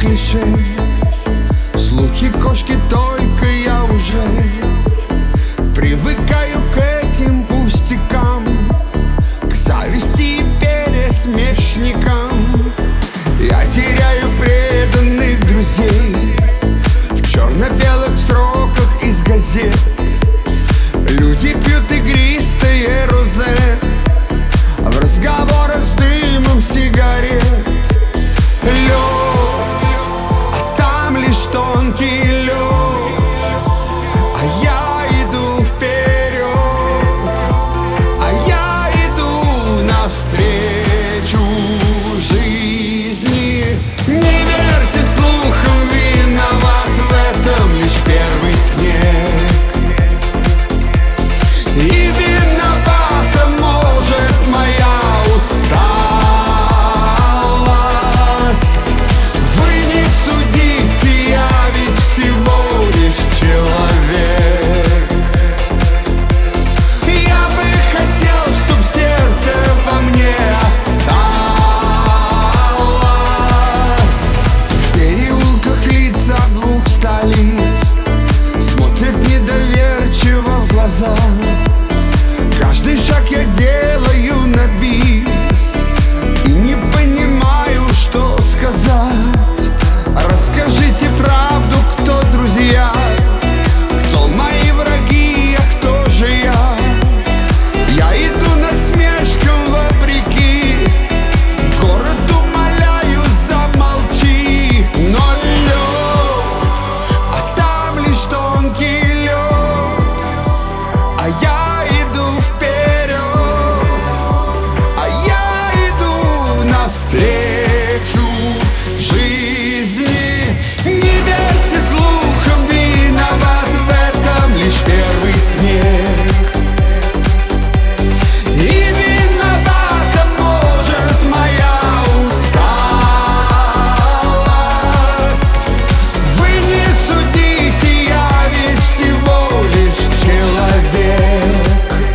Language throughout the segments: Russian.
клише. Слухи, кошки, только я уже привыкаю к этим пустякам, к зависти и пересмешникам. Я теряю преданных друзей в черно-белых строках из газет. Люди пьют игристое розе в разговорах с дымом сигарет. Лед, а там лишь тонкий лед, а я иду вперед, а я иду навстречу жизни. Не верьте слухам, виноват в этом лишь первый снег. И виновата, может, моя усталость. Вы не судите, я ведь всего лишь человек. Я бы хотел, чтоб сердце во мне осталось. В переулках лица двух столиц смотрят недоверчиво в глаза. Каждый шаг я делаю на бис и не понимаю, что сказать. Расскажите правду, кто друзья, кто мои враги, а кто же я. Я иду насмешкам вопреки, город умоляю, замолчи. Но лед, а там лишь тонкий лед, а я иду вперед, а я иду навстречу жизни. Не верьте слухам, виноват в этом лишь первый снег. И виновата, может, моя усталость. Вы не судите, я ведь всего лишь человек.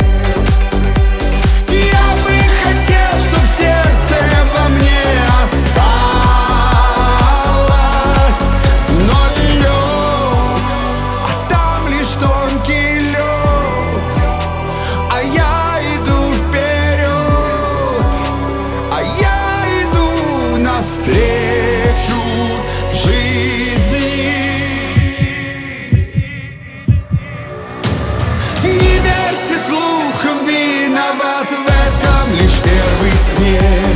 Я бы хотел, чтоб сердце во мне осталось. Но лед, а там лишь тонкий лед, а я иду вперед, а я иду навстречу жизни. Не верьте слухам, виноват в этом лишь первый снег.